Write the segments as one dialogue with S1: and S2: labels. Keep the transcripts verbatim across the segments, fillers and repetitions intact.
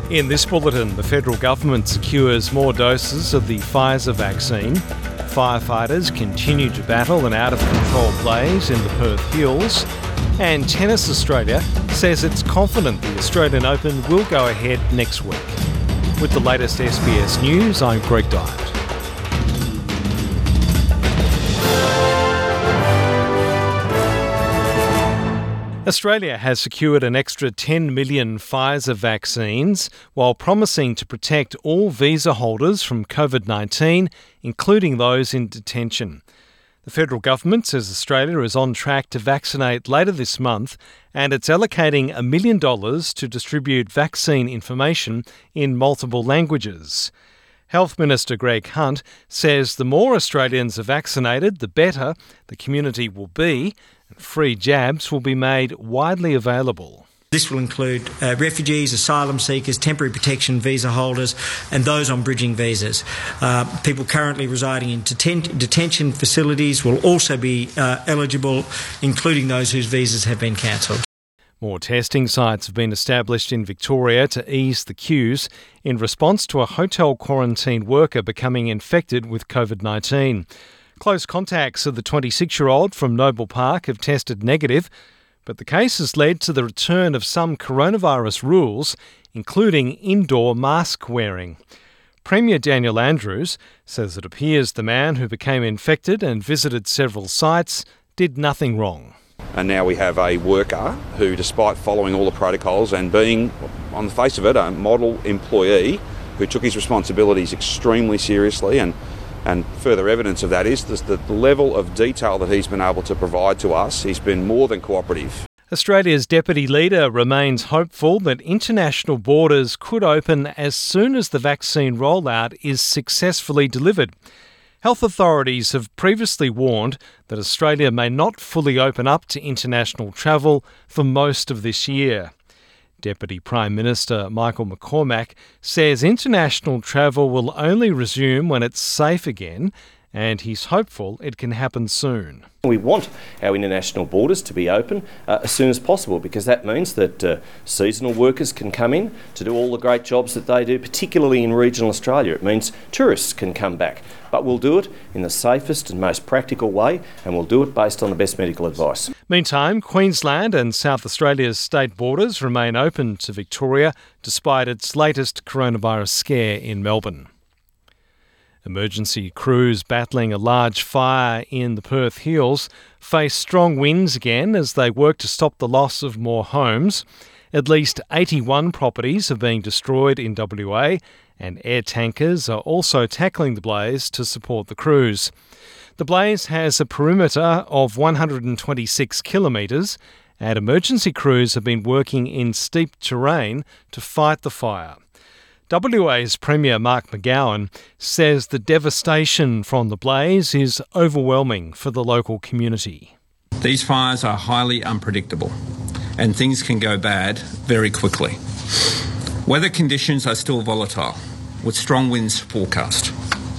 S1: In this bulletin, the federal government secures more doses of the Pfizer vaccine. Firefighters continue to battle an out-of-control blaze in the Perth Hills. And Tennis Australia says it's confident the Australian Open will go ahead next week. With the latest S B S News, I'm Greg Dyett. Australia has secured an extra ten million Pfizer vaccines while promising to protect all visa holders from covid nineteen, including those in detention. The federal government says Australia is on track to vaccinate later this month, and it's allocating a million dollars to distribute vaccine information in multiple languages. Health Minister Greg Hunt says the more Australians are vaccinated, the better the community will be, and free jabs will be made widely available.
S2: This will include uh, refugees, asylum seekers, temporary protection visa holders and those on bridging visas. Uh, people currently residing in deten- detention facilities will also be uh, eligible, including those whose visas have been cancelled.
S1: More testing sites have been established in Victoria to ease the queues in response to a hotel quarantine worker becoming infected with covid nineteen. Close contacts of the twenty-six-year-old from Noble Park have tested negative, but the case has led to the return of some coronavirus rules, including indoor mask wearing. Premier Daniel Andrews says it appears the man who became infected and visited several sites did nothing wrong.
S3: And now we have a worker who, despite following all the protocols and being, on the face of it, a model employee who took his responsibilities extremely seriously, and And further evidence of that is the level of detail that he's been able to provide to us. He's been more than cooperative.
S1: Australia's Deputy Leader remains hopeful that international borders could open as soon as the vaccine rollout is successfully delivered. Health authorities have previously warned that Australia may not fully open up to international travel for most of this year. Deputy Prime Minister Michael McCormack says international travel will only resume when it's safe again, and he's hopeful it can happen soon.
S4: We want our international borders to be open uh, as soon as possible, because that means that uh, seasonal workers can come in to do all the great jobs that they do, particularly in regional Australia. It means tourists can come back. But we'll do it in the safest and most practical way, and we'll do it based on the best medical advice.
S1: Meantime, Queensland and South Australia's state borders remain open to Victoria despite its latest coronavirus scare in Melbourne. Emergency crews battling a large fire in the Perth Hills face strong winds again as they work to stop the loss of more homes. At least eighty-one properties are being destroyed in W A, and air tankers are also tackling the blaze to support the crews. The blaze has a perimeter of one hundred twenty-six kilometres, and emergency crews have been working in steep terrain to fight the fire. W A's Premier Mark McGowan says the devastation from the blaze is overwhelming for the local community.
S5: These fires are highly unpredictable, and things can go bad very quickly. Weather conditions are still volatile, with strong winds forecast.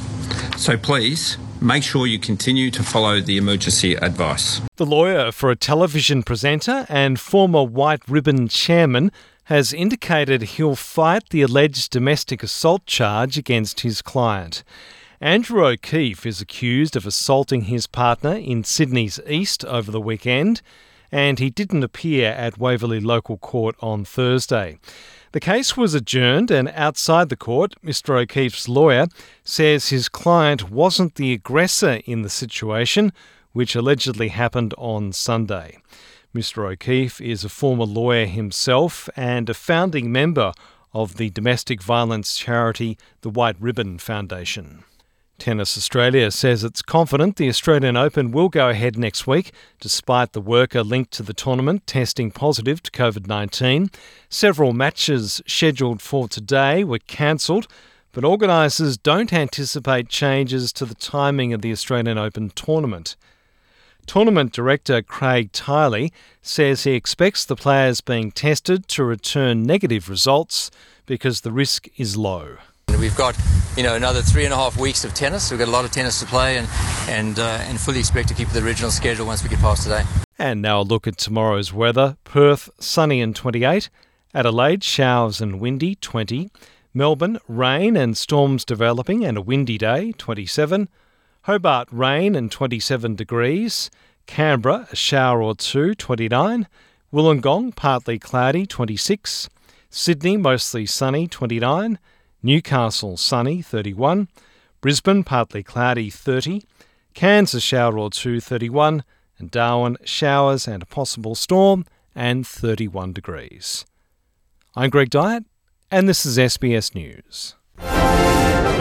S5: So please, make sure you continue to follow the emergency advice.
S1: The lawyer for a television presenter and former White Ribbon chairman has indicated he'll fight the alleged domestic assault charge against his client. Andrew O'Keefe is accused of assaulting his partner in Sydney's East over the weekend, and he didn't appear at Waverley Local Court on Thursday. The case was adjourned, and outside the court, Mister O'Keefe's lawyer says his client wasn't the aggressor in the situation, which allegedly happened on Sunday. Mister O'Keefe is a former lawyer himself and a founding member of the domestic violence charity, the White Ribbon Foundation. Tennis Australia says it's confident the Australian Open will go ahead next week, despite the worker linked to the tournament testing positive to covid nineteen. Several matches scheduled for today were cancelled, but organisers don't anticipate changes to the timing of the Australian Open tournament. Tournament Director Craig Tiley says he expects the players being tested to return negative results because the risk is low.
S6: We've got, you know, another three and a half weeks of tennis. We've got a lot of tennis to play, and and uh, and fully expect to keep the original schedule once we get past today.
S1: And now a look at tomorrow's weather. Perth, sunny and twenty-eight. Adelaide, showers and windy, twenty. Melbourne, rain and storms developing and a windy day, twenty-seven. Hobart, rain and twenty-seven degrees. Canberra, a shower or two, twenty-nine. Wollongong, partly cloudy, twenty-six. Sydney, mostly sunny, twenty-nine. Newcastle, sunny, thirty-one. Brisbane, partly cloudy, thirty. Cairns, a shower or two, thirty-one. And Darwin, showers and a possible storm, and thirty-one degrees. I'm Greg Dyett, and this is S B S News.